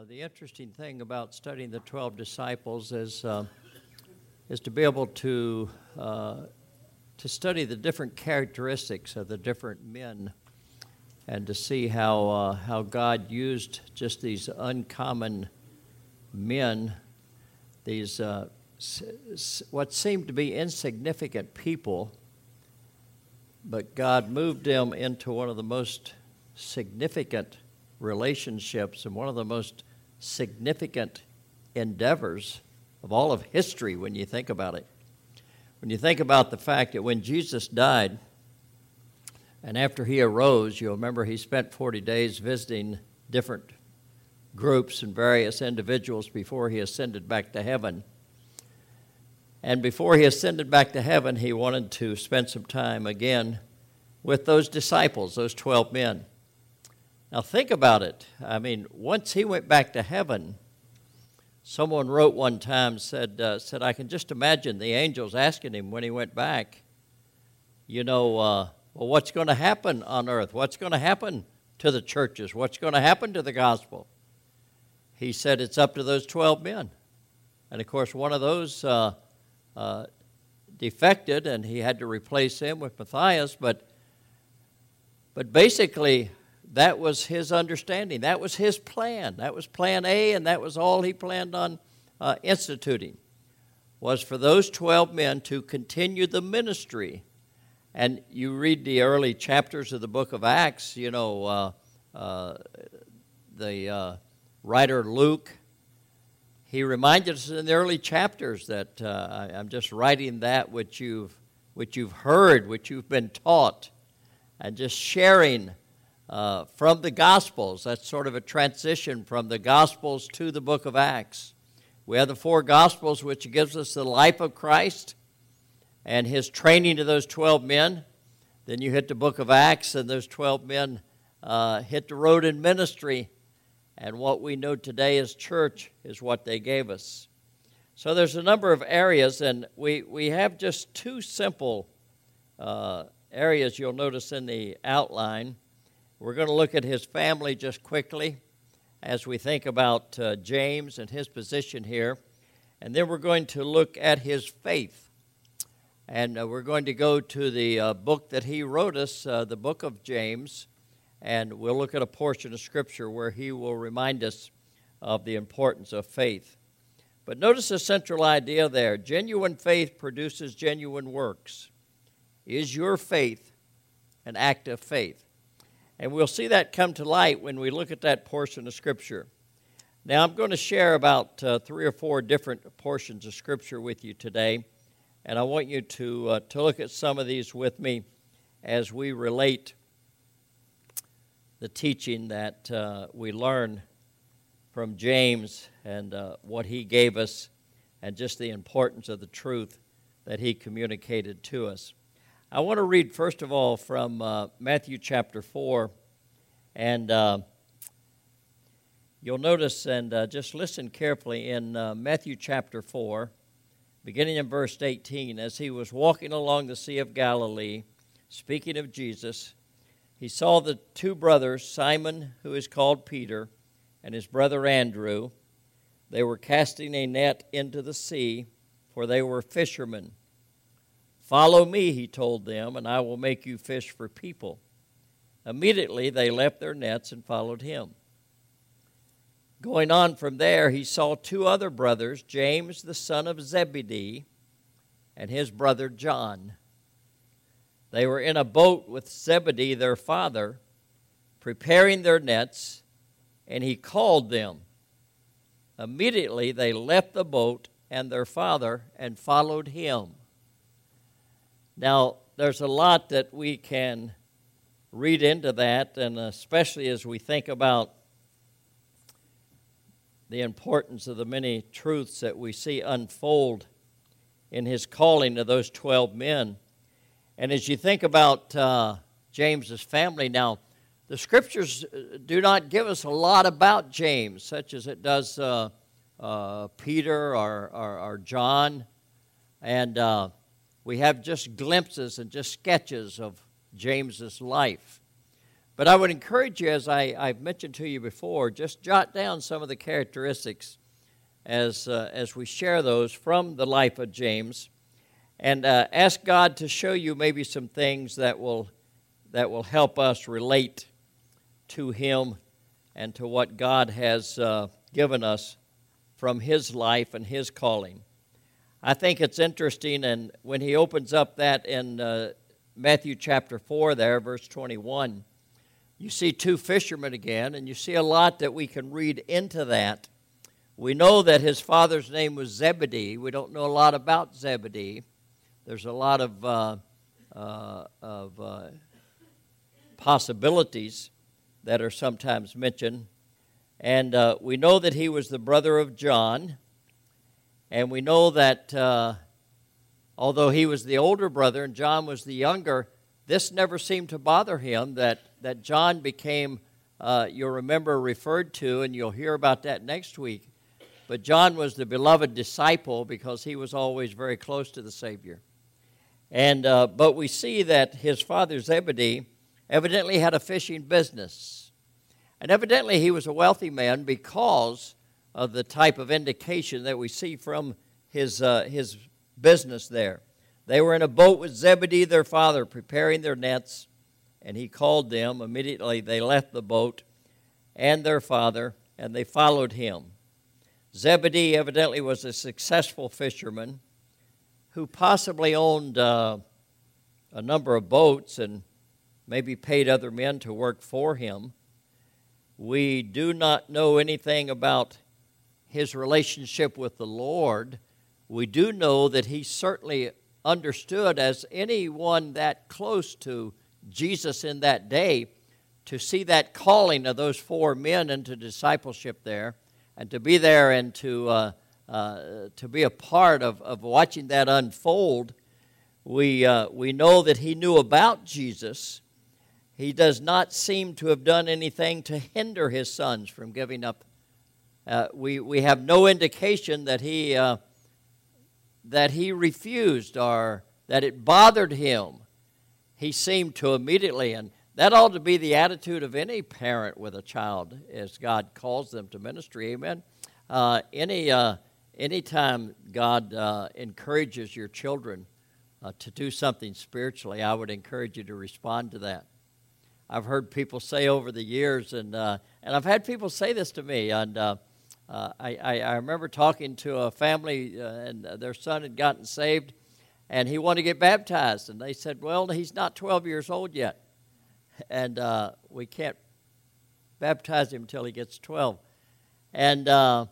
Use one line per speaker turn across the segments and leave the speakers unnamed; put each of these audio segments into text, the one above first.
The interesting thing about studying the 12 disciples is to be able to study the different characteristics of the different men, and to see how God used just these uncommon men, these what seemed to be insignificant people, but God moved them into one of the most significant relationships and one of the most significant endeavors of all of history when you think about it. When you think about the fact that when Jesus died and after he arose, you'll remember he spent 40 days visiting different groups and various individuals before he ascended back to heaven. And before he ascended back to heaven, he wanted to spend some time again with those disciples, those 12 men. Now think about it. I mean, once he went back to heaven, someone wrote one time, said, I can just imagine the angels asking him when he went back, well, what's going to happen on earth? What's going to happen to the churches? What's going to happen to the gospel? He said, it's up to those 12 men. And of course, one of those defected, and he had to replace him with Matthias, but basically, that was his understanding. That was his plan. That was plan A, and that was all he planned on instituting, was for those 12 men to continue the ministry. And you read the early chapters of the book of Acts, the writer Luke, he reminded us in the early chapters that I'm just writing that which you've heard, which you've been taught, and just sharing from the Gospels. That's sort of a transition from the Gospels to the book of Acts. We have the four Gospels, which gives us the life of Christ and his training of those 12 men. Then you hit the book of Acts, and those 12 men hit the road in ministry. And what we know today as church is what they gave us. So there's a number of areas, and we have just two simple areas you'll notice in the outline. We're going to look at his family just quickly as we think about James and his position here. And then we're going to look at his faith. And we're going to go to the book that he wrote us, the book of James, and we'll look at a portion of Scripture where he will remind us of the importance of faith. But notice the central idea there. Genuine faith produces genuine works. Is your faith an act of faith? And we'll see that come to light when we look at that portion of Scripture. Now, I'm going to share about 3 or 4 different portions of Scripture with you today, and I want you to look at some of these with me as we relate the teaching that we learn from James and what he gave us, and just the importance of the truth that he communicated to us. I want to read, first of all, from Matthew chapter 4, and you'll notice, and just listen carefully, in Matthew chapter 4, beginning in verse 18, as he was walking along the Sea of Galilee, speaking of Jesus, he saw the 2 brothers, Simon, who is called Peter, and his brother Andrew. They were casting a net into the sea, for they were fishermen. "Follow me," he told them, "and I will make you fish for people." Immediately they left their nets and followed him. Going on from there, he saw 2 other brothers, James the son of Zebedee, and his brother John. They were in a boat with Zebedee their father, preparing their nets, and he called them. Immediately they left the boat and their father and followed him. Now, there's a lot that we can read into that, and especially as we think about the importance of the many truths that we see unfold in his calling to those 12 men. And as you think about James's family, now, the Scriptures do not give us a lot about James, such as it does Peter or John, and we have just glimpses and just sketches of James's life. But I would encourage you, as I've mentioned to you before, just jot down some of the characteristics as we share those from the life of James, and ask God to show you maybe some things that will help us relate to him and to what God has given us from his life and his calling. I think it's interesting, and when he opens up that in Matthew chapter 4 there, verse 21, you see two fishermen again, and you see a lot that we can read into that. We know that his father's name was Zebedee. We don't know a lot about Zebedee. There's a lot of possibilities that are sometimes mentioned. And we know that he was the brother of John. And we know that although he was the older brother and John was the younger, this never seemed to bother him that John became, you'll remember, referred to, and you'll hear about that next week. But John was the beloved disciple because he was always very close to the Savior. And but we see that his father Zebedee evidently had a fishing business. And evidently he was a wealthy man because of the type of indication that we see from his business there. They were in a boat with Zebedee, their father, preparing their nets, and he called them. Immediately they left the boat and their father, and they followed him. Zebedee evidently was a successful fisherman who possibly owned a number of boats and maybe paid other men to work for him. We do not know anything about his relationship with the Lord. We do know that he certainly understood, as anyone that close to Jesus in that day, to see that calling of those four men into discipleship there, and to be there and to be a part of watching that unfold. We know that he knew about Jesus. He does not seem to have done anything to hinder his sons from giving up. We have no indication that he refused or that it bothered him. He seemed to immediately, and that ought to be the attitude of any parent with a child as God calls them to ministry. Amen. Anytime God encourages your children to do something spiritually, I would encourage you to respond to that. I've heard people say over the years, and I've had people say this to me, and I remember talking to a family, and their son had gotten saved, and he wanted to get baptized, and they said, well, he's not 12 years old yet, and we can't baptize him until he gets 12. And I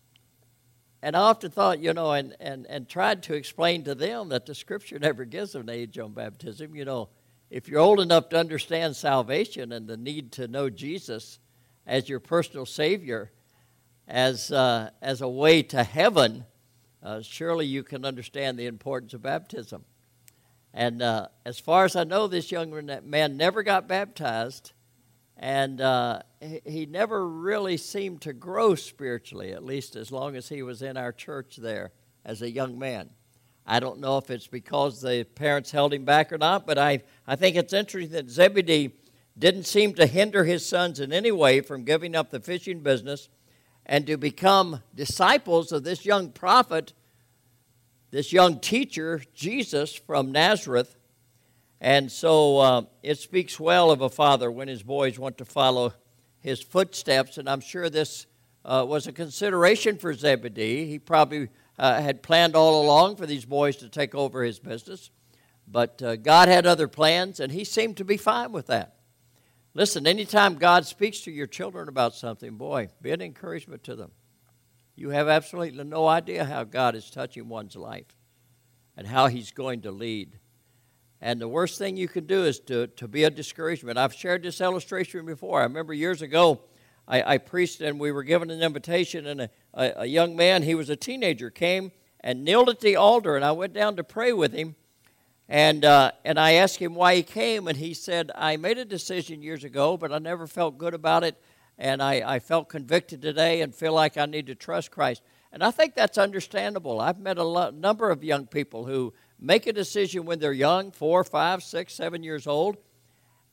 often thought, and tried to explain to them that the Scripture never gives an age on baptism. If you're old enough to understand salvation and the need to know Jesus as your personal Savior, as a way to heaven, surely you can understand the importance of baptism. And as far as I know, this young man never got baptized, and he never really seemed to grow spiritually, at least as long as he was in our church there as a young man. I don't know if it's because the parents held him back or not, but I think it's interesting that Zebedee didn't seem to hinder his sons in any way from giving up the fishing business and to become disciples of this young prophet, this young teacher, Jesus from Nazareth. And so it speaks well of a father when his boys want to follow his footsteps, and I'm sure this was a consideration for Zebedee. He probably had planned all along for these boys to take over his business, but God had other plans, and he seemed to be fine with that. Listen, anytime God speaks to your children about something, boy, be an encouragement to them. You have absolutely no idea how God is touching one's life and how he's going to lead. And the worst thing you can do is to be a discouragement. I've shared this illustration before. I remember years ago, I preached, and we were given an invitation, and a young man, he was a teenager, came and kneeled at the altar, and I went down to pray with him. And I asked him why he came, and he said, I made a decision years ago, but I never felt good about it, and I felt convicted today and feel like I need to trust Christ. And I think that's understandable. I've met a number of young people who make a decision when they're young, 4, 5, 6, 7 years old,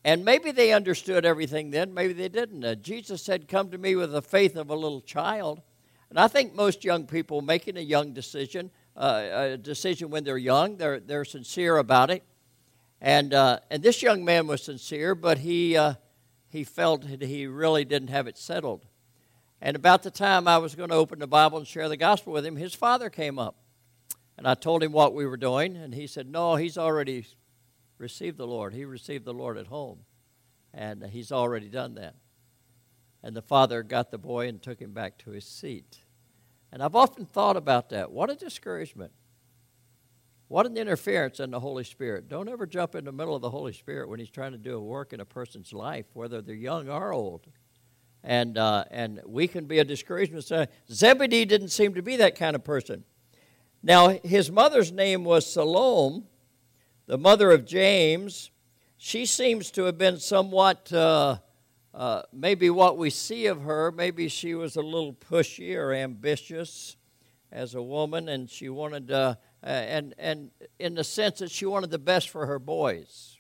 And maybe they understood everything then, maybe they didn't. Jesus said, "Come to me with the faith of a little child." And I think most young people making a decision when they're young, they're sincere about it. And this young man was sincere, but he felt that he really didn't have it settled. And about the time I was going to open the Bible and share the gospel with him, his father came up. And I told him what we were doing, and he said, "No, he's already received the Lord. He received the Lord at home, and he's already done that." And the father got the boy and took him back to his seat. And I've often thought about that. What a discouragement. What an interference in the Holy Spirit. Don't ever jump in the middle of the Holy Spirit when he's trying to do a work in a person's life, whether they're young or old. And we can be a discouragement. So Zebedee didn't seem to be that kind of person. Now, his mother's name was Salome, the mother of James. She seems to have been somewhat, maybe what we see of her, maybe she was a little pushy or ambitious as a woman, and she wanted, and in the sense that she wanted the best for her boys.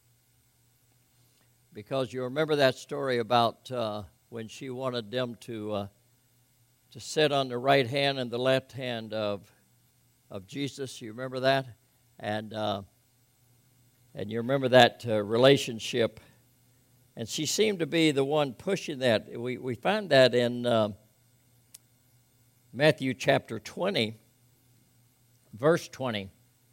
Because you remember that story about when she wanted them to sit on the right hand and the left hand of Jesus. You remember that? And you remember that relationship. And she seemed to be the one pushing that. We find that in Matthew chapter 20, verse 20.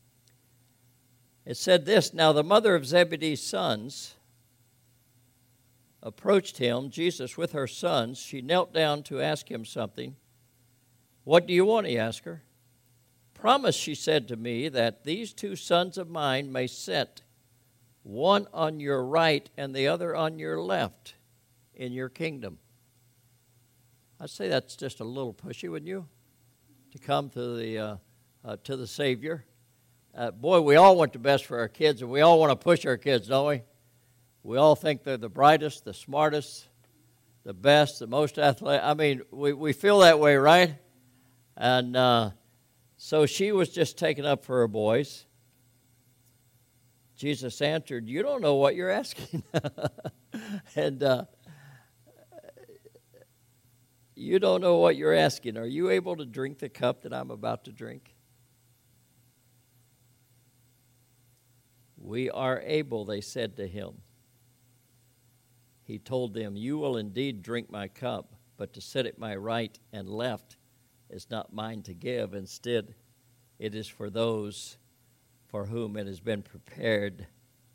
It said this, "Now the mother of Zebedee's sons approached him, Jesus, with her sons. She knelt down to ask him something. 'What do you want?' he asked her. 'Promise,' she said to me, 'that these two sons of mine may sit, one on your right and the other on your left, in your kingdom.'" I'd say that's just a little pushy, wouldn't you? To come to the Savior. Boy, we all want the best for our kids, and we all want to push our kids, don't we? We all think they're the brightest, the smartest, the best, the most athletic. I mean, we feel that way, right? And so she was just taken up for her boys. Jesus answered, "You don't know what you're asking." And you don't know what you're asking. Are you able to drink the cup that I'm about to drink? "We are able," they said to him. He told them, "You will indeed drink my cup, but to sit at my right and left is not mine to give. Instead, it is for those for whom it has been prepared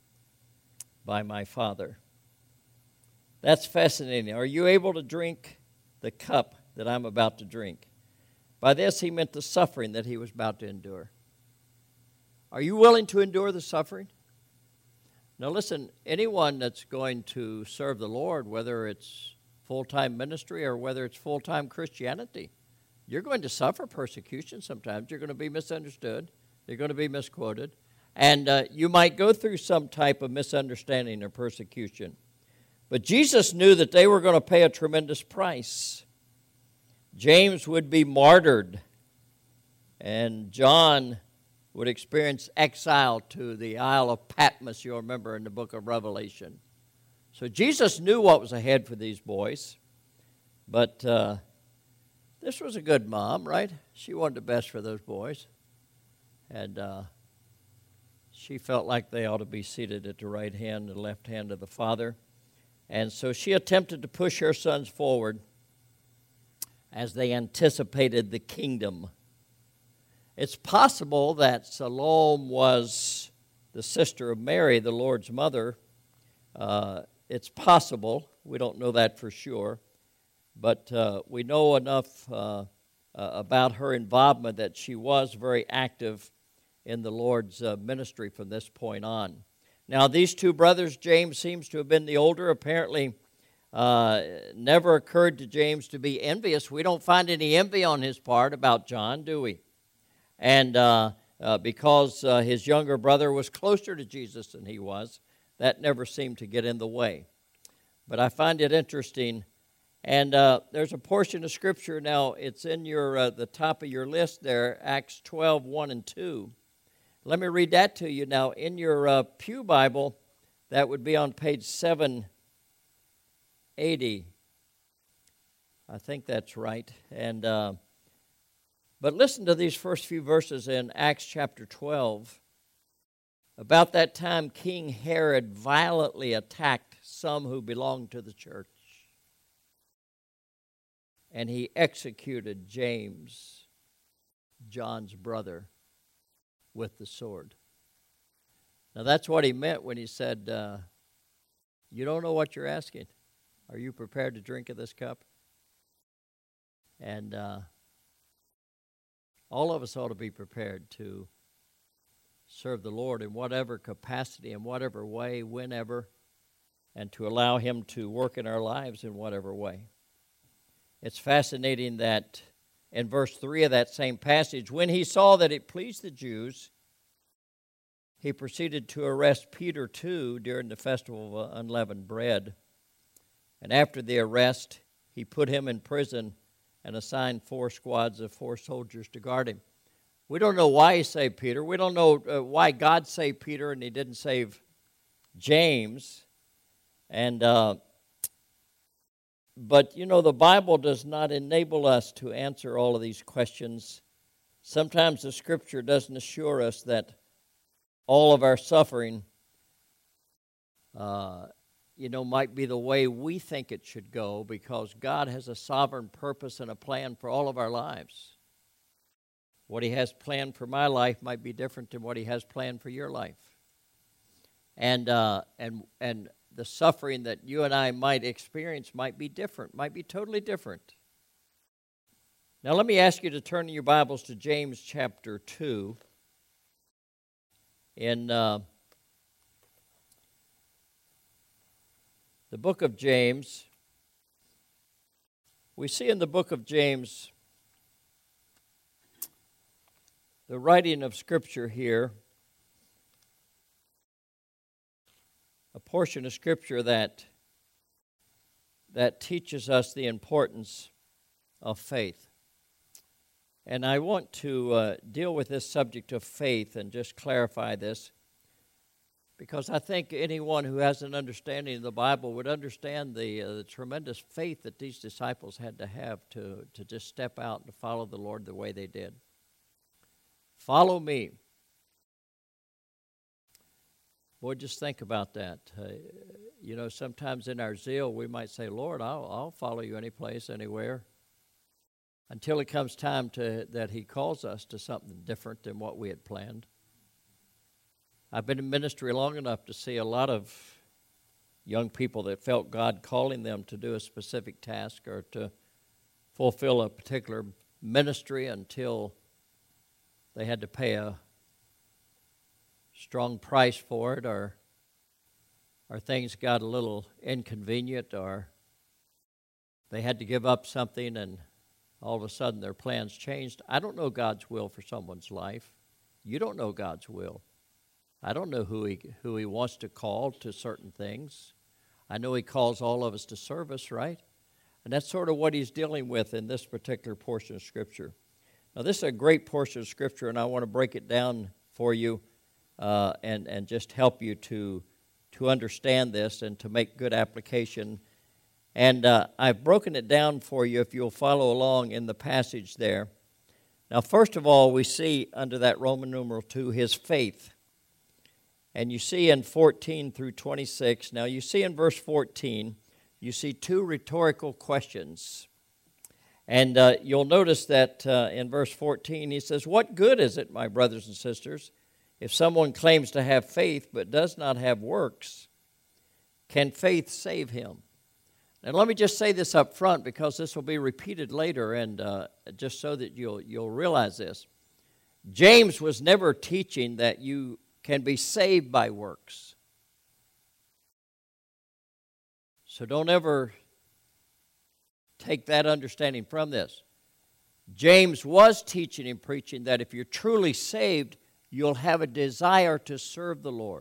by my Father." That's fascinating. Are you able to drink the cup that I'm about to drink? By this, he meant the suffering that he was about to endure. Are you willing to endure the suffering? Now listen, anyone that's going to serve the Lord, whether it's full-time ministry or whether it's full-time Christianity, you're going to suffer persecution sometimes. You're going to be misunderstood. You're going to be misquoted. And you might go through some type of misunderstanding or persecution. But Jesus knew that they were going to pay a tremendous price. James would be martyred, and John would experience exile to the Isle of Patmos, you'll remember in the book of Revelation. So Jesus knew what was ahead for these boys. But this was a good mom, right? She wanted the best for those boys. And she felt like they ought to be seated at the right hand and left hand of the Father. And so she attempted to push her sons forward as they anticipated the kingdom. It's possible that Salome was the sister of Mary, the Lord's mother. It's possible. We don't know that for sure. But we know enough about her involvement that she was very active in the Lord's ministry from this point on. Now, these two brothers, James seems to have been the older. Apparently, never occurred to James to be envious. We don't find any envy on his part about John, do we? And because his younger brother was closer to Jesus than he was, that never seemed to get in the way. But I find it interesting. And there's a portion of Scripture now, it's in your the top of your list there, Acts 12, 1 and 2. Let me read that to you now. In your Pew Bible, That would be on page 780. I think that's right. And but listen to these first few verses in Acts chapter 12. About that time, King Herod violently attacked some who belonged to the church, and he executed James, John's brother, with the sword. Now that's what he meant when he said, you don't know what you're asking. Are you prepared to drink of this cup? And all of us ought to be prepared to serve the Lord in whatever capacity, in whatever way, whenever, and to allow Him to work in our lives in whatever way. It's fascinating that in verse 3 of that same passage, when he saw that it pleased the Jews, he proceeded to arrest Peter too during the festival of unleavened bread. And after the arrest, he put him in prison and assigned 4 squads of 4 soldiers to guard him. We don't know why he saved Peter. We don't know why God saved Peter and he didn't save James. And but, you know, the Bible does not enable us to answer all of these questions. Sometimes the Scripture doesn't assure us that all of our suffering, might be the way we think it should go, because God has a sovereign purpose and a plan for all of our lives. What He has planned for my life might be different than what He has planned for your life. And the suffering that you and I might experience might be different, might be totally different. Now let me ask you to turn in your Bibles to James chapter 2. In the book of James, we see in the book of James the writing of Scripture here, a portion of Scripture that teaches us the importance of faith. And I want to deal with this subject of faith and just clarify this, because I think anyone who has an understanding of the Bible would understand the tremendous faith that these disciples had to have to just step out and follow the Lord the way they did. Follow me. Boy, just think about that. Sometimes in our zeal we might say, Lord, I'll follow you any place, anywhere, until it comes time that He calls us to something different than what we had planned. I've been in ministry long enough to see a lot of young people that felt God calling them to do a specific task or to fulfill a particular ministry until they had to pay a strong price for it, or things got a little inconvenient, or they had to give up something and all of a sudden their plans changed. I don't know God's will for someone's life. You don't know God's will. I don't know who he wants to call to certain things. I know He calls all of us to service, right? And that's sort of what He's dealing with in this particular portion of Scripture. Now, this is a great portion of Scripture, and I want to break it down for you and just help you to understand this and to make good application. And I've broken it down for you if you'll follow along in the passage there. Now, first of all, we see under that Roman numeral 2 His faith. And you see in 14 through 26, now you see in verse 14, you see 2 rhetorical questions. And you'll notice that in verse 14 he says, "What good is it, my brothers and sisters, if someone claims to have faith but does not have works? Can faith save him?" And let me just say this up front, because this will be repeated later, and just so that you'll realize this. James was never teaching that you can be saved by works. So don't ever take that understanding from this. James was teaching and preaching that if you're truly saved, you'll have a desire to serve the Lord.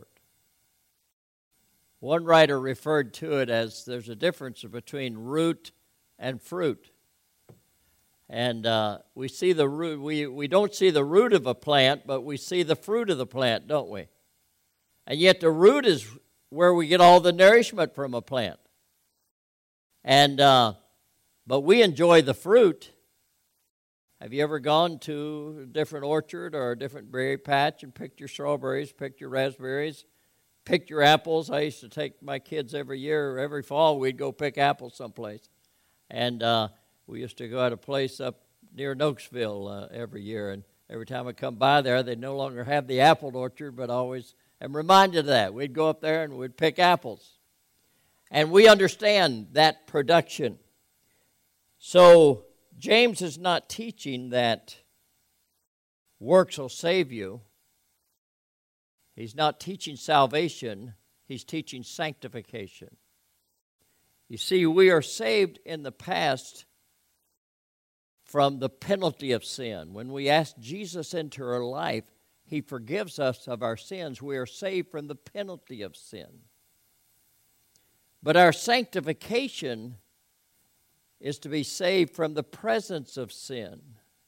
One writer referred to it as there's a difference between root and fruit. And we see the root. We don't see the root of a plant, but we see the fruit of the plant, don't we? And yet the root is where we get all the nourishment from a plant. And but we enjoy the fruit. Have you ever gone to a different orchard or a different berry patch and picked your strawberries, picked your raspberries, picked your apples? I used to take my kids every year, every fall, we'd go pick apples someplace. And we used to go at a place up near Noakesville every year. And every time I come by there, they no longer have the apple orchard, but I always am reminded of that. We'd go up there and we'd pick apples. And we understand that production. So James is not teaching that works will save you. He's not teaching salvation. He's teaching sanctification. You see, we are saved in the past from the penalty of sin. When we ask Jesus into our life, He forgives us of our sins. We are saved from the penalty of sin. But our sanctification is to be saved from the presence of sin.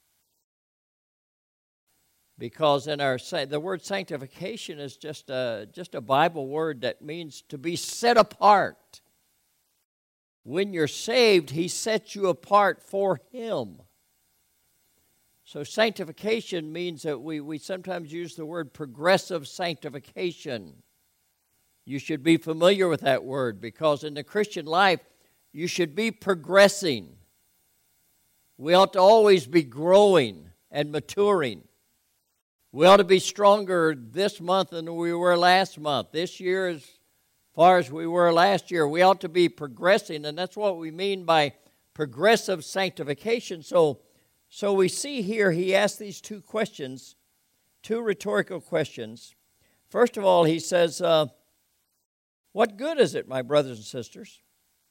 Because in the word sanctification is just a Bible word that means to be set apart. When you're saved, He sets you apart for Him. So sanctification means that we sometimes use the word progressive sanctification. You should be familiar with that word because in the Christian life, you should be progressing. We ought to always be growing and maturing. We ought to be stronger this month than we were last month. This year as far as we were last year. We ought to be progressing, and that's what we mean by progressive sanctification. So we see here he asks these two questions, two rhetorical questions. First of all, he says, what good is it, my brothers and sisters,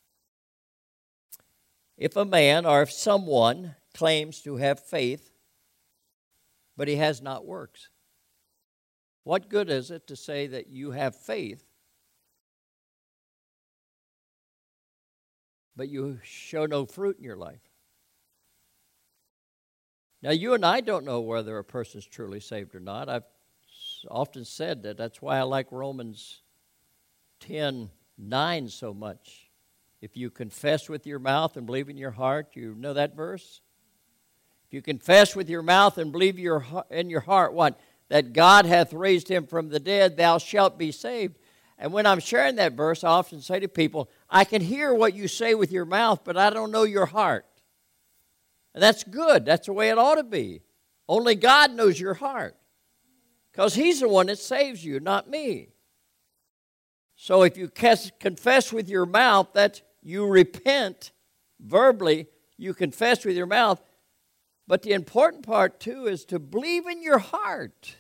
if a man or if someone claims to have faith, but he has not works? What good is it to say that you have faith, but you show no fruit in your life? Now, you and I don't know whether a person's truly saved or not. I've often said that. That's why I like Romans 10:9 so much. If you confess with your mouth and believe in your heart, you know that verse? If you confess with your mouth and believe in your heart, what? That God hath raised him from the dead, thou shalt be saved. And when I'm sharing that verse, I often say to people, I can hear what you say with your mouth, but I don't know your heart. And that's good. That's the way it ought to be. Only God knows your heart. Because He's the one that saves you, not me. So if you confess with your mouth that you repent verbally, you confess with your mouth. But the important part, too, is to believe in your heart.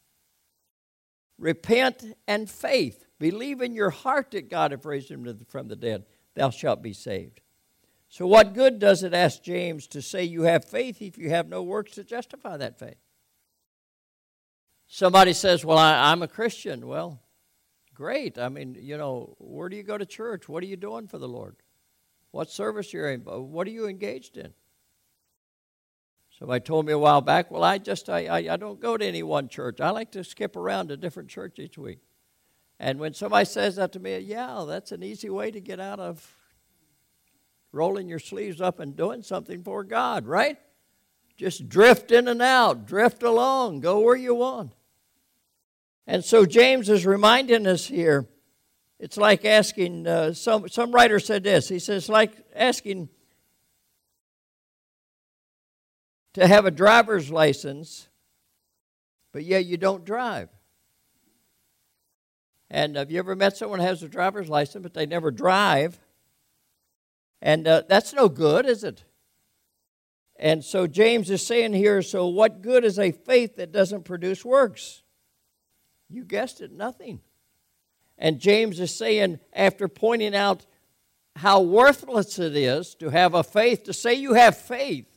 Repent and faith. Believe in your heart that God hath raised him from the dead. Thou shalt be saved. So what good does it, ask James, to say you have faith if you have no works to justify that faith? Somebody says, well, I'm a Christian. Well, great. I mean, where do you go to church? What are you doing for the Lord? What service you're in? What are you engaged in? Somebody told me a while back, well, I don't go to any one church. I like to skip around to different churches each week. And when somebody says that to me, yeah, that's an easy way to get out of rolling your sleeves up and doing something for God, right? Just drift in and out, drift along, go where you want. And so James is reminding us here, it's like asking, some writer said this, he says, like asking to have a driver's license, but yet you don't drive. And have you ever met someone who has a driver's license, but they never drive? And that's no good, is it? And so James is saying here, so what good is a faith that doesn't produce works? You guessed it, nothing. And James is saying, after pointing out how worthless it is to have a faith, to say you have faith.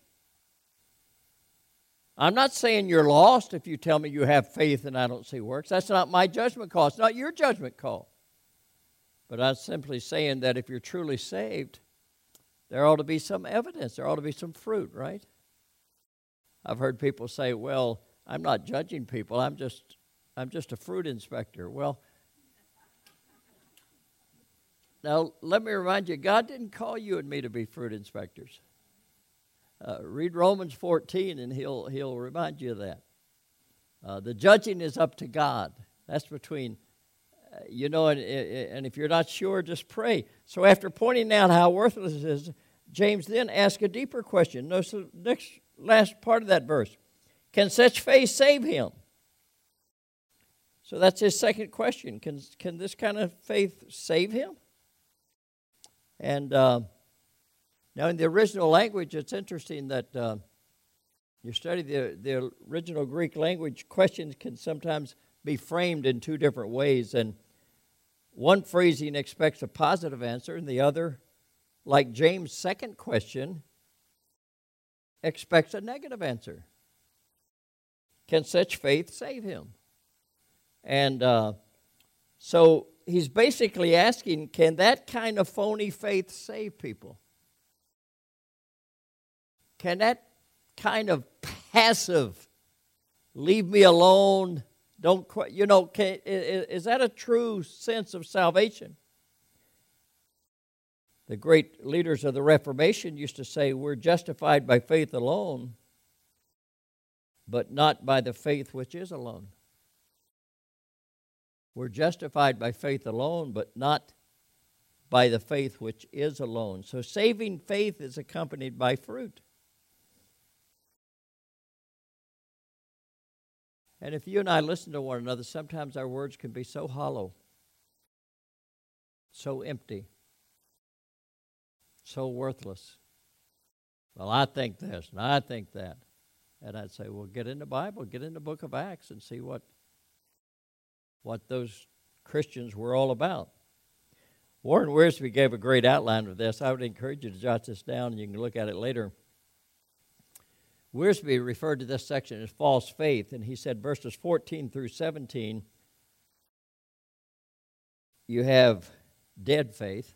I'm not saying you're lost if you tell me you have faith and I don't see works. That's not my judgment call. It's not your judgment call. But I'm simply saying that if you're truly saved, there ought to be some evidence. There ought to be some fruit, right? I've heard people say, well, I'm not judging people. I'm just a fruit inspector. Well, Now, let me remind you, God didn't call you and me to be fruit inspectors. Read Romans 14, and he'll remind you of that. The judging is up to God. That's between, and if you're not sure, just pray. So after pointing out how worthless it is, James then asks a deeper question. Notice the last part of that verse. Can such faith save him? So that's his second question. Can this kind of faith save him? And now in the original language, it's interesting that you study the original Greek language, questions can sometimes be framed in two different ways. And one phrasing expects a positive answer, and the other, like James' second question, expects a negative answer. Can such faith save him? And so he's basically asking, can that kind of phony faith save people? Can that kind of passive, leave me alone, don't, is that a true sense of salvation? The great leaders of the Reformation used to say, we're justified by faith alone, but not by the faith which is alone. We're justified by faith alone, but not by the faith which is alone. So saving faith is accompanied by fruit. And if you and I listen to one another, sometimes our words can be so hollow, so empty, so worthless. Well, I think this, and I think that. And I'd say, well, get in the Bible, get in the book of Acts, and see what those Christians were all about. Warren Wiersbe gave a great outline of this. I would encourage you to jot this down, and you can look at it later. Wiersbe referred to this section as false faith, and he said verses 14 through 17, you have dead faith.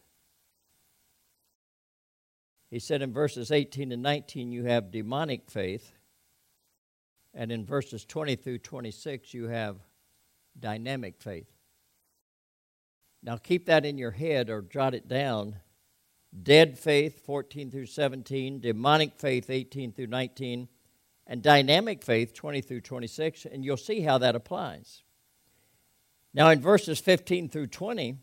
He said in verses 18 and 19, you have demonic faith. And in verses 20 through 26, you have dynamic faith. Now keep that in your head or jot it down. Dead faith, 14 through 17, demonic faith, 18 through 19, and dynamic faith, 20 through 26, and you'll see how that applies. Now in verses 15 through 20,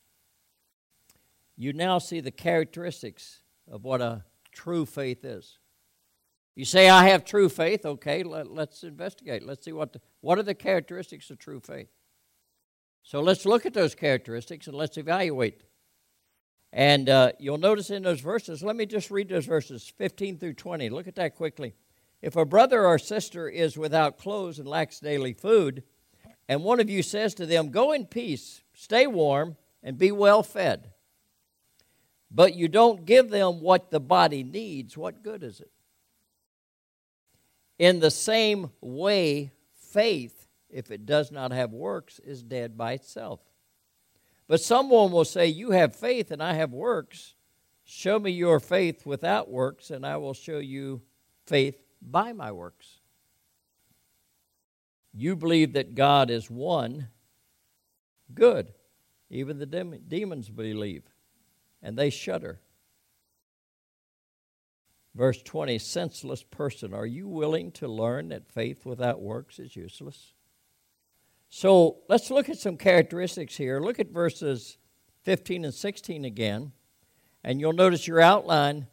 you now see the characteristics of what a true faith is. You say, I have true faith. Okay, let's investigate. Let's see what are the characteristics of true faith. So let's look at those characteristics and let's evaluate. And you'll notice in those verses, let me just read those verses, 15 through 20. Look at that quickly. If a brother or sister is without clothes and lacks daily food, and one of you says to them, go in peace, stay warm, and be well fed, but you don't give them what the body needs, what good is it? In the same way, faith, if it does not have works, is dead by itself. But someone will say, you have faith and I have works. Show me your faith without works, and I will show you faith by my works. You believe that God is one. Good. Even the demons believe, and they shudder. Verse 20, senseless person, are you willing to learn that faith without works is useless? So let's look at some characteristics here. Look at verses 15 and 16 again, and you'll notice your outline,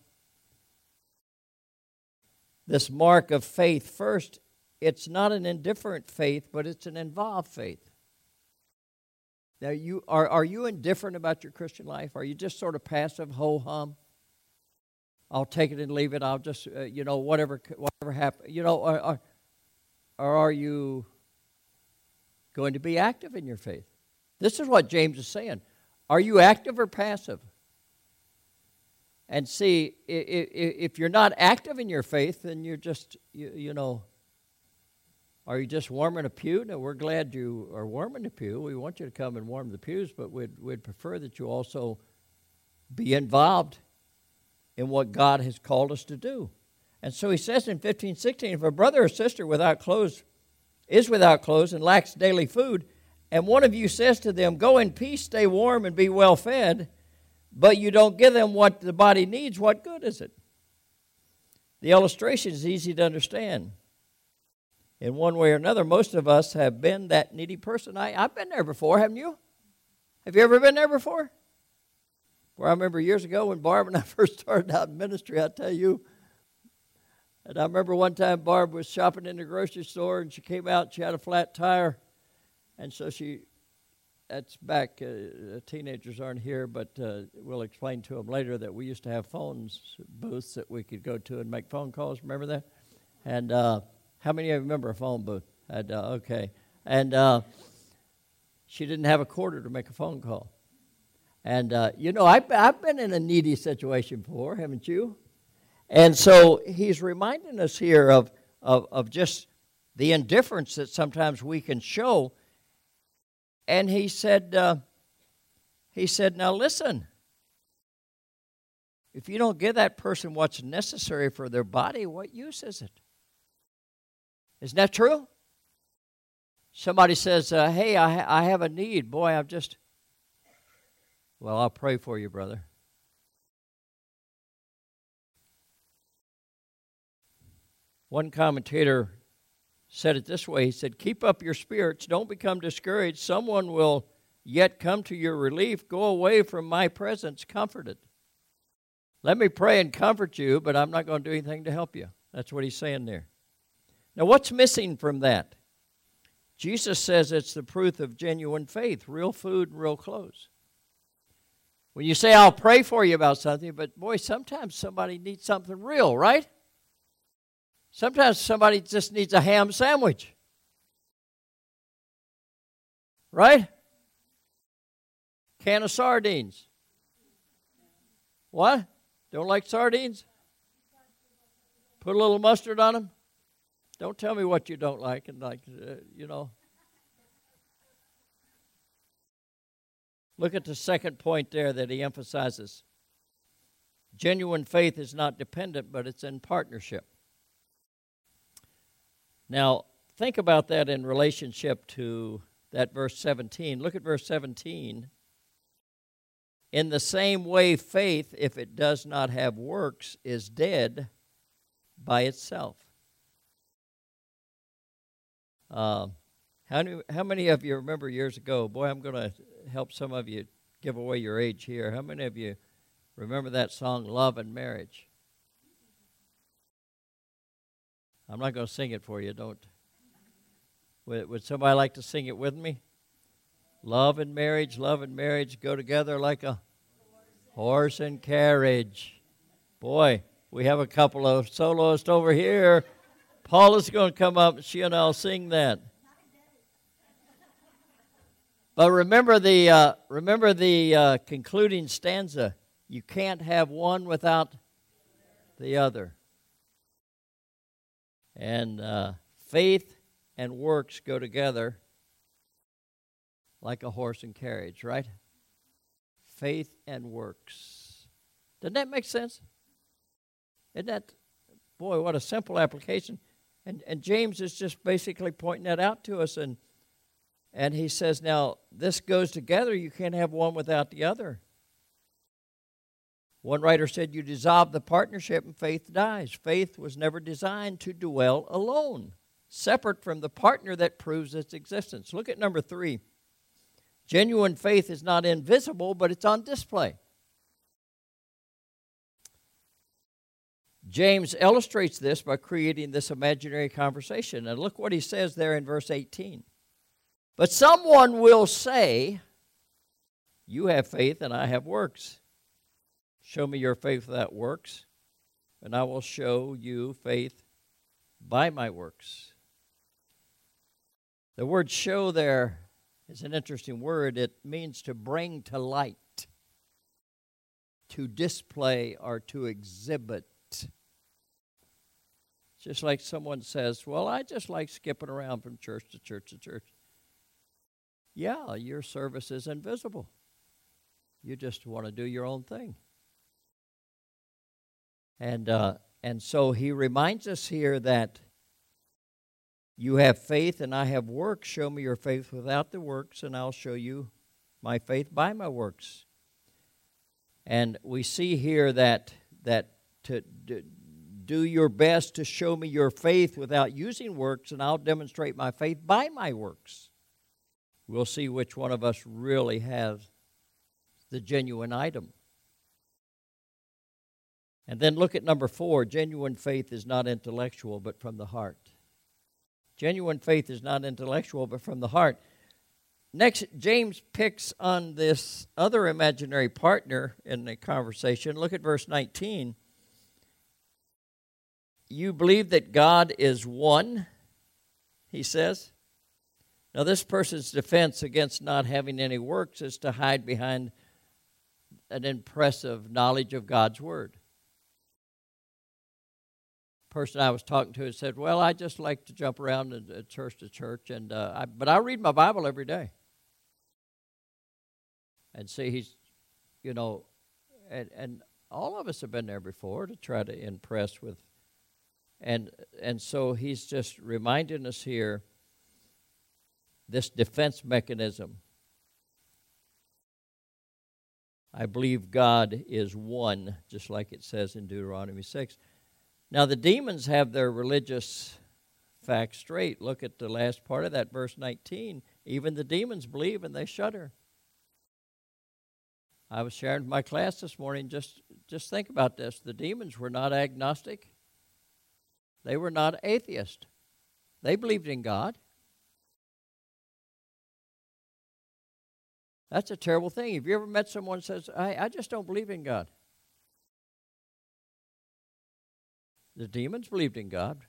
this mark of faith. First, it's not an indifferent faith, but it's an involved faith. Now, are you indifferent about your Christian life? Are you just sort of passive, ho-hum? I'll take it and leave it. I'll just, whatever happens. Or are you going to be active in your faith? This is what James is saying. Are you active or passive? And see, if you're not active in your faith, then you're just, are you just warming a pew? No, we're glad you are warming the pew. We want you to come and warm the pews, but we'd prefer that you also be involved in what God has called us to do. And so he says in 15:16, if a brother or sister is without clothes and lacks daily food, and one of you says to them, go in peace, stay warm, and be well fed, but you don't give them what the body needs, what good is it? The illustration is easy to understand. In one way or another, most of us have been that needy person. I've been there before, haven't you? Have you ever been there before? Well, I remember years ago when Barb and I first started out in ministry, I tell you, and I remember one time Barb was shopping in the grocery store, and she came out, and she had a flat tire, and so that's back, teenagers aren't here, but we'll explain to them later that we used to have booths that we could go to and make phone calls. Remember that? And how many of you remember a phone booth? Okay. And she didn't have a quarter to make a phone call. And, I've been in a needy situation before, haven't you? And so he's reminding us here of just the indifference that sometimes we can show. And he said, now listen, if you don't give that person what's necessary for their body, what use is it? Isn't that true? Somebody says, hey, I have a need. Boy, I'll pray for you, brother. One commentator said it this way. He said, keep up your spirits. Don't become discouraged. Someone will yet come to your relief. Go away from my presence comforted. Let me pray and comfort you, but I'm not going to do anything to help you. That's what he's saying there. Now, what's missing from that? Jesus says it's the proof of genuine faith, real food and real clothes. When you say, I'll pray for you about something, but boy, sometimes somebody needs something real, right? Sometimes somebody just needs a ham sandwich. Right? Can of sardines. What? Don't like sardines? Put a little mustard on them? Don't tell me what you don't like Look at the second point there that he emphasizes. Genuine faith is not dependent, but it's in partnership. Now, think about that in relationship to that verse 17. Look at verse 17. In the same way, faith, if it does not have works, is dead by itself. How many of you remember years ago? Boy, I'm going to help some of you give away your age here. How many of you remember that song, Love and Marriage? I'm not going to sing it for you. Don't. Would somebody like to sing it with me? Love and marriage go together like a horse and carriage. Boy, we have a couple of soloists over here. Paula's going to come up, and she and I'll sing that. But remember the concluding stanza. You can't have one without the other. And faith and works go together like a horse and carriage, right? Faith and works. Doesn't that make sense? Isn't that, boy, what a simple application. And James is just basically pointing that out to us. And he says, now, this goes together. You can't have one without the other. One writer said, you dissolve the partnership and faith dies. Faith was never designed to dwell alone, separate from the partner that proves its existence. Look at number 3. Genuine faith is not invisible, but it's on display. James illustrates this by creating this imaginary conversation. And look what he says there in verse 18. But someone will say, you have faith and I have works. Show me your faith without works, and I will show you faith by my works. The word show there is an interesting word. It means to bring to light, to display, or to exhibit. Just like someone says, well, I just like skipping around from church to church to church. Yeah, your service is invisible. You just want to do your own thing. And so he reminds us here that you have faith and I have works. Show me your faith without the works, and I'll show you my faith by my works. And we see here that to do your best to show me your faith without using works, and I'll demonstrate my faith by my works. We'll see which one of us really has the genuine item. And then look at number 4. Genuine faith is not intellectual, but from the heart. Genuine faith is not intellectual, but from the heart. Next, James picks on this other imaginary partner in the conversation. Look at verse 19. You believe that God is one, he says. Now, this person's defense against not having any works is to hide behind an impressive knowledge of God's Word. Person I was talking to said, well, I just like to jump around church to church, but I read my Bible every day. And see, he's, and all of us have been there before to try to impress with, and so he's just reminding us here, this defense mechanism. I believe God is one, just like it says in Deuteronomy 6. Now, the demons have their religious facts straight. Look at the last part of that, verse 19. Even the demons believe and they shudder. I was sharing with my class this morning, just think about this. The demons were not agnostic. They were not atheist. They believed in God. That's a terrible thing. Have you ever met someone who says, I just don't believe in God? The demons believed in God.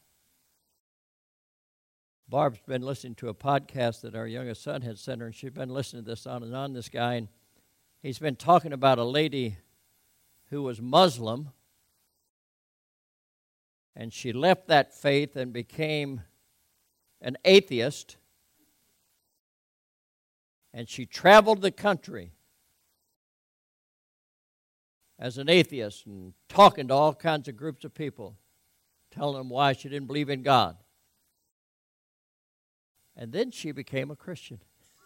Barb's been listening to a podcast that our youngest son had sent her, and she's been listening to this on and on, this guy, and he's been talking about a lady who was Muslim, and she left that faith and became an atheist, and she traveled the country as an atheist and talking to all kinds of groups of people, telling them why she didn't believe in God. And then she became a Christian.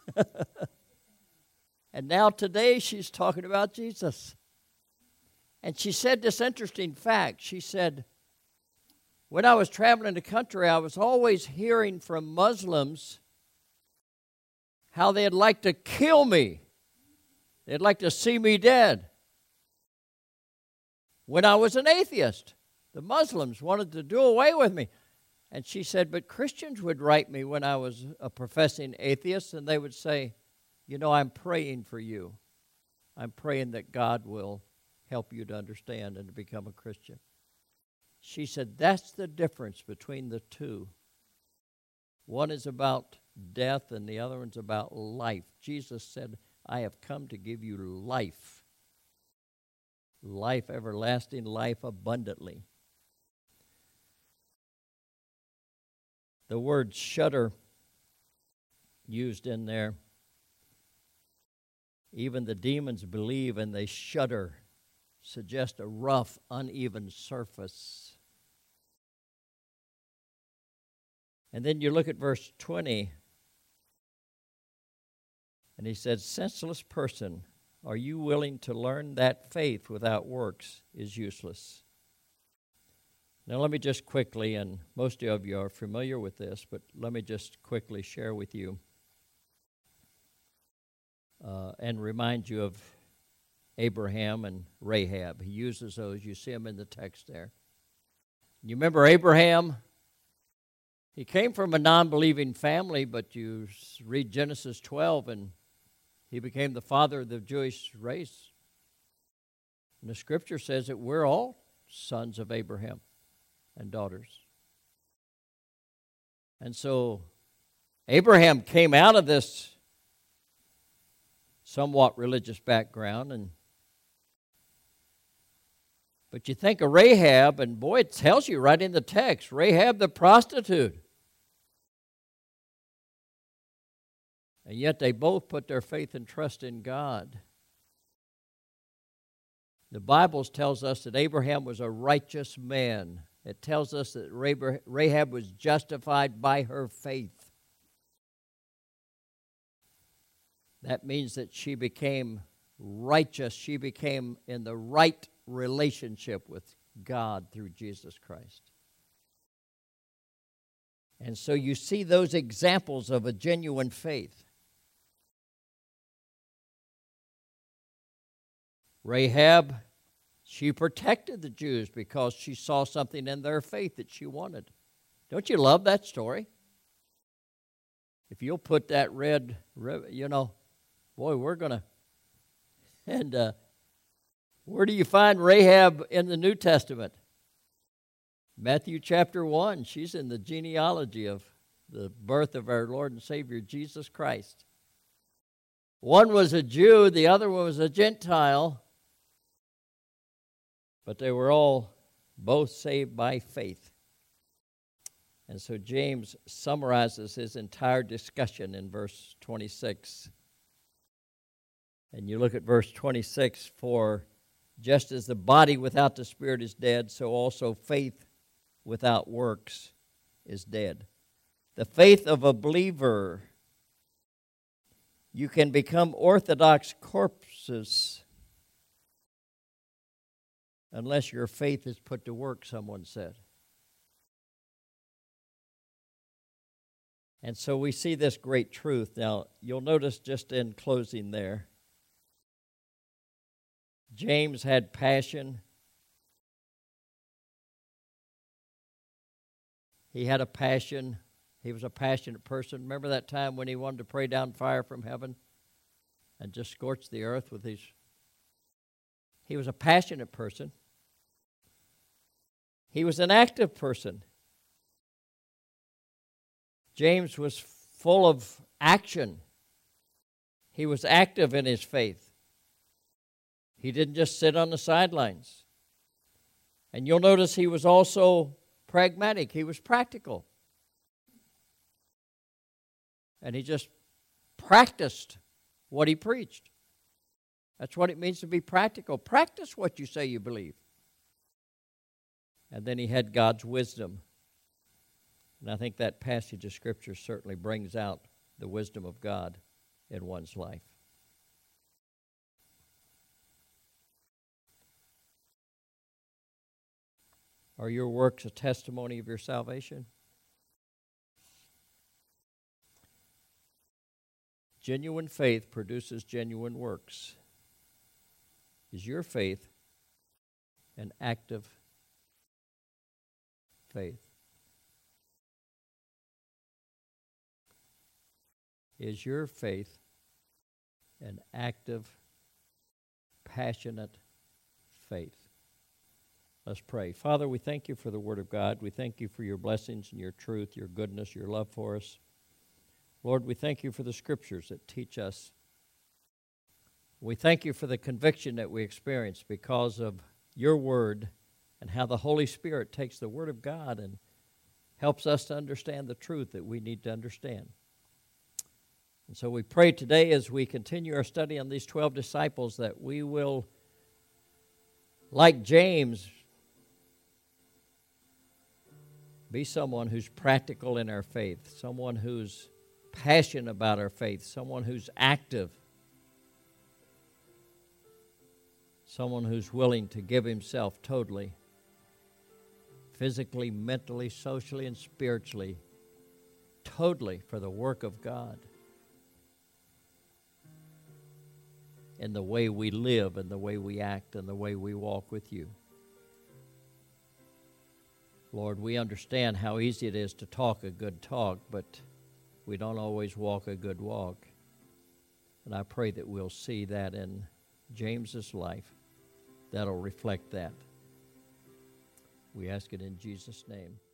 And now today she's talking about Jesus. And she said this interesting fact. She said, when I was traveling the country, I was always hearing from Muslims how they'd like to kill me. They'd like to see me dead. When I was an atheist, the Muslims wanted to do away with me. And she said, but Christians would write me when I was a professing atheist, and they would say, I'm praying for you. I'm praying that God will help you to understand and to become a Christian. She said, that's the difference between the two. One is about death and the other one's about life. Jesus said, I have come to give you life. Life everlasting, life abundantly. The word shudder used in there, even the demons believe and they shudder, suggest a rough, uneven surface. And then you look at verse 20, and he said, senseless person, are you willing to learn that faith without works is useless? Now let me just quickly, and most of you are familiar with this, but let me just quickly share with you and remind you of Abraham and Rahab. He uses those. You see them in the text there. You remember Abraham? He came from a non-believing family, but you read Genesis 12, and he became the father of the Jewish race. And the Scripture says that we're all sons of Abraham and daughters. And so Abraham came out of this somewhat religious background, but you think of Rahab, and boy, it tells you right in the text, Rahab the prostitute. And yet they both put their faith and trust in God. The Bible tells us that Abraham was a righteous man. It tells us that Rahab was justified by her faith. That means that she became righteous. She became in the right relationship with God through Jesus Christ. And so you see those examples of a genuine faith. Rahab, she protected the Jews because she saw something in their faith that she wanted. Don't you love that story? If you'll put that red, boy, we're going to. And where do you find Rahab in the New Testament? Matthew chapter 1. She's in the genealogy of the birth of our Lord and Savior Jesus Christ. One was a Jew, the other one was a Gentile, but they were all both saved by faith. And so James summarizes his entire discussion in verse 26. And you look at verse 26, for just as the body without the spirit is dead, so also faith without works is dead. The faith of a believer, you can become orthodox corpses unless your faith is put to work, someone said. And so we see this great truth. Now, you'll notice just in closing there, James had passion. He had a passion. He was a passionate person. Remember that time when he wanted to pray down fire from heaven and just scorch the earth with his... He was a passionate person. He was an active person. James was full of action. He was active in his faith. He didn't just sit on the sidelines. And you'll notice he was also pragmatic. He was practical. And he just practiced what he preached. That's what it means to be practical. Practice what you say you believe. And then he had God's wisdom. And I think that passage of Scripture certainly brings out the wisdom of God in one's life. Are your works a testimony of your salvation? Genuine faith produces genuine works. Is your faith an active faith? Is your faith an active, passionate faith? Let's pray. Father, we thank you for the Word of God. We thank you for your blessings and your truth, your goodness, your love for us. Lord, we thank you for the Scriptures that teach us. We thank you for the conviction that we experience because of your Word and how the Holy Spirit takes the Word of God and helps us to understand the truth that we need to understand. And so we pray today as we continue our study on these 12 disciples that we will, like James, be someone who's practical in our faith, someone who's passionate about our faith, someone who's active, someone who's willing to give himself totally, physically, mentally, socially, and spiritually, totally for the work of God. In the way we live, and the way we act, and the way we walk with you. Lord, we understand how easy it is to talk a good talk, but we don't always walk a good walk. And I pray that we'll see that in James's life. That'll reflect that. We ask it in Jesus' name.